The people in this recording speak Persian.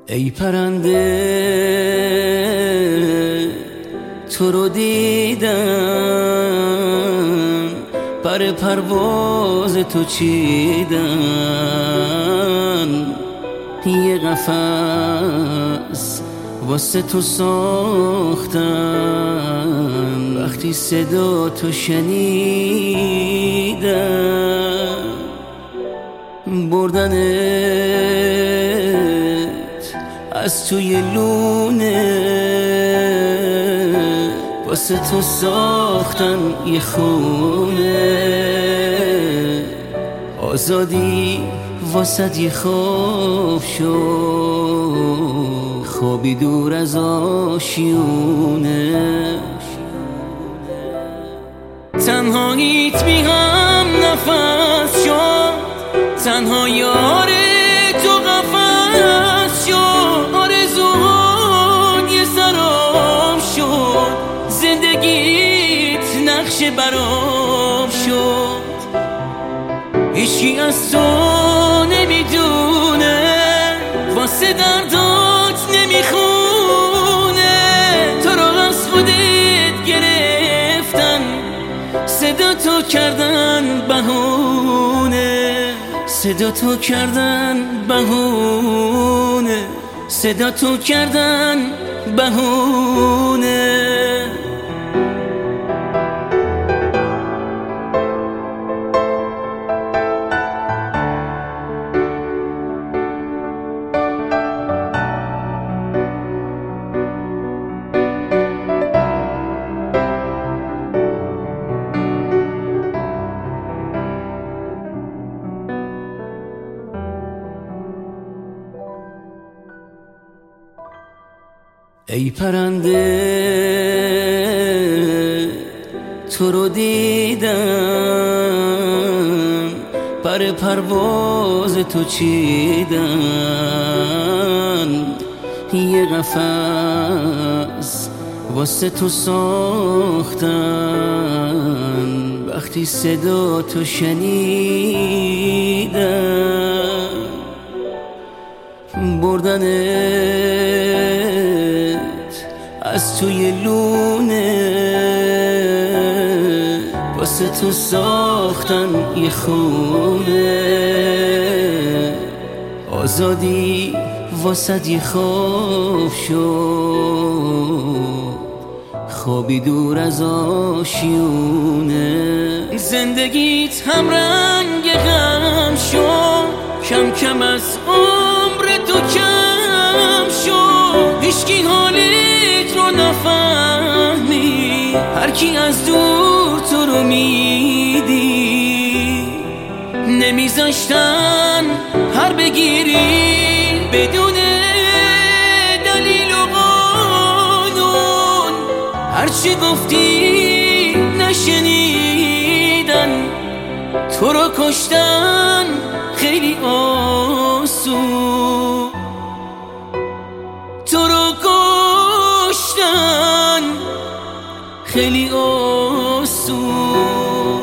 ای پرنده تو رو دیدم، پر پرواز تو چیدم، یه قفس واسه تو ساختم، وقتی صدا تو شنیدم بردنت از توی لونه، واسه تو ساختن یه خونه، آزادی واسه یه خواب شد، خوابی دور از آشیونه، تنهاییت بی هم نفس شد، تنها یار تو قفس شد، آرزوان یه سراب شد، زندگیت نقش برام شد، هیچکی از تو نمیدونه، واسه دردات نمیخونه، تو رو از خودت گرفتن، صدا تو کردن بهونه، صدا تو کردن بهونه، صدا تو کردن بهونه. ای پرنده تو رو دیدم، پر پرواز تو چیدم، یه قفس واسه تو ساختم، وقتی صدا تو شنیدم بردنت از توی لونه، واسه تو ساختن یه خونه، آزادی واسه یه خواب شد، خوابی دور از آشیونه، زندگیت هم رنگ غم شد، کم کم از عمر تو کم شد، هیچکی حالت رو نفهمی، هر کی از دور تو رو میدی، نمیذاشتن هر بگیری بدون دلیل و قانون، هرچی گفتی نشنیدن، تو رو کشتن خیلی آسون، تو رو کشتن خیلی آسون.